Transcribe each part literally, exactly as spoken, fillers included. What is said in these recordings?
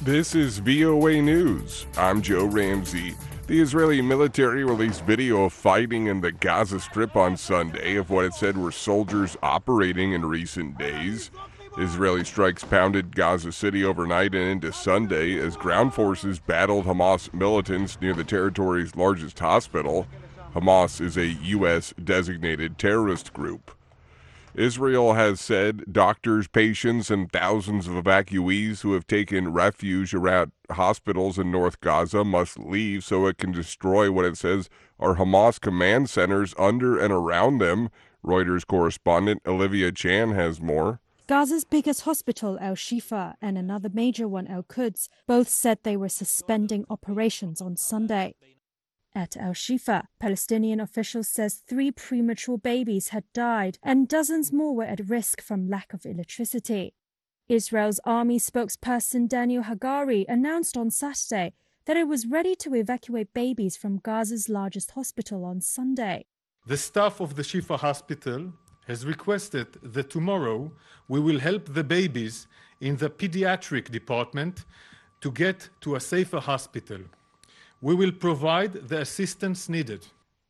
This is V O A News. I'm Joe Ramsey. The Israeli military released video of fighting in the Gaza Strip on Sunday of what it said were soldiers operating in recent days. Israeli strikes pounded Gaza City overnight and into Sunday as ground forces battled Hamas militants near the territory's largest hospital. Hamas is a U S designated terrorist group. Israel has said doctors, patients, and thousands of evacuees who have taken refuge around hospitals in North Gaza must leave so it can destroy what it says are Hamas command centers under and around them. Reuters correspondent Olivia Chan has more. Gaza's biggest hospital, Al Shifa, and another major one, Al Quds, both said they were suspending operations on Sunday. At Al Shifa, Palestinian officials says three premature babies had died and dozens more were at risk from lack of electricity. Israel's army spokesperson Daniel Hagari announced on Saturday that it was ready to evacuate babies from Gaza's largest hospital on Sunday. The staff of the Shifa hospital has requested that tomorrow we will help the babies in the pediatric department to get to a safer hospital. We will provide the assistance needed.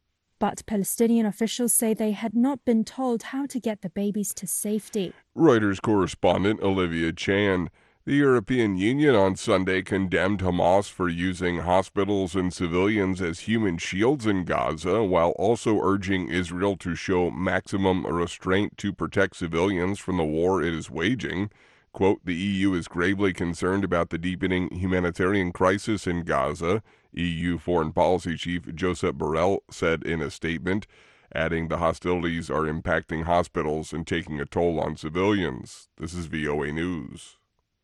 But Palestinian officials say they had not been told how to get the babies to safety. Reuters correspondent Olivia Chan. The European Union on Sunday condemned Hamas for using hospitals and civilians as human shields in Gaza, while also urging Israel to show maximum restraint to protect civilians from the war it is waging. Quote, the E U is gravely concerned about the deepening humanitarian crisis in Gaza, E U Foreign Policy Chief Josep Borrell said in a statement, adding the hostilities are impacting hospitals and taking a toll on civilians. This is V O A News.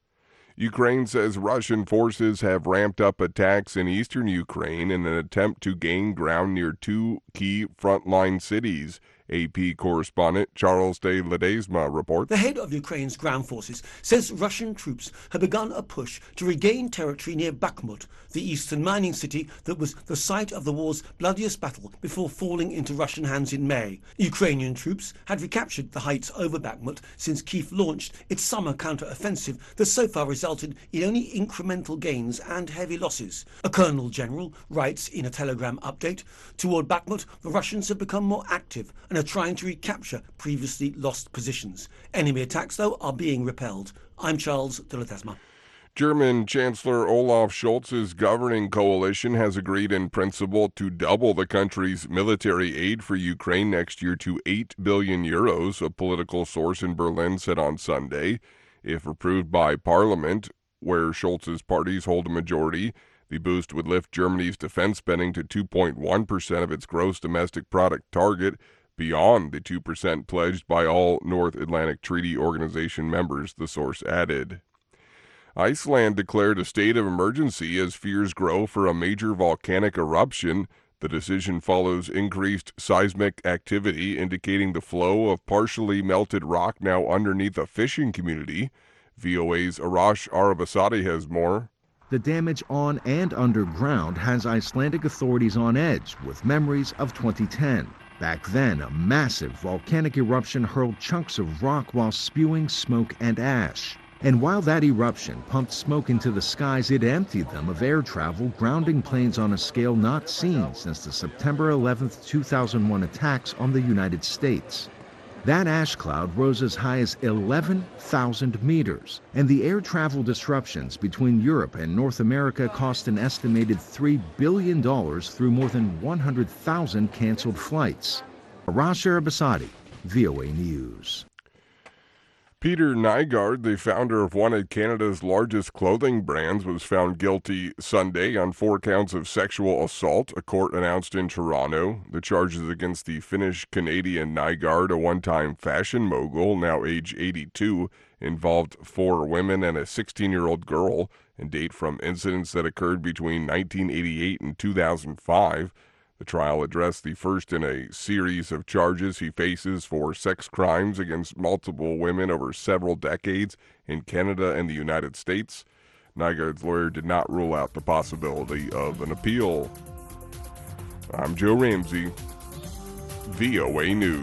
Ukraine says Russian forces have ramped up attacks in eastern Ukraine in an attempt to gain ground near two key frontline cities. A P correspondent Charles de Ledesma reports. The head of Ukraine's ground forces says Russian troops have begun a push to regain territory near Bakhmut, the eastern mining city that was the site of the war's bloodiest battle before falling into Russian hands in May. Ukrainian troops had recaptured the heights over Bakhmut since Kyiv launched its summer counter-offensive that so far resulted in only incremental gains and heavy losses. A colonel general writes in a telegram update, toward Bakhmut, the Russians have become more active and are trying to recapture previously lost positions. Enemy attacks, though, are being repelled. I'm Charles de Ledesma. German Chancellor Olaf Scholz's governing coalition has agreed in principle to double the country's military aid for Ukraine next year to eight billion euros, a political source in Berlin said on Sunday. If approved by Parliament, where Scholz's parties hold a majority, the boost would lift Germany's defense spending to two point one percent of its gross domestic product target, beyond the two percent pledged by all North Atlantic Treaty Organization members, the source added. Iceland declared a state of emergency as fears grow for a major volcanic eruption. The decision follows increased seismic activity indicating the flow of partially melted rock now underneath a fishing community. V O A's Arash Arabasadi has more. The damage on and underground has Icelandic authorities on edge with memories of twenty ten. Back then, a massive volcanic eruption hurled chunks of rock while spewing smoke and ash. And while that eruption pumped smoke into the skies, it emptied them of air travel, grounding planes on a scale not seen since the September eleventh, two thousand one attacks on the United States. That ash cloud rose as high as eleven thousand meters, and the air travel disruptions between Europe and North America cost an estimated three billion dollars through more than one hundred thousand canceled flights. Arash Arabasadi, V O A News. Peter Nygard, the founder of one of Canada's largest clothing brands, was found guilty Sunday on four counts of sexual assault, a court announced in Toronto. The charges against the Finnish-Canadian Nygard, a one-time fashion mogul, now age eighty-two, involved four women and a sixteen-year-old girl, and date from incidents that occurred between nineteen eighty-eight and two thousand five. The trial addressed the first in a series of charges he faces for sex crimes against multiple women over several decades in Canada and the United States. Nygard's lawyer did not rule out the possibility of an appeal. I'm Joe Ramsey, V O A News.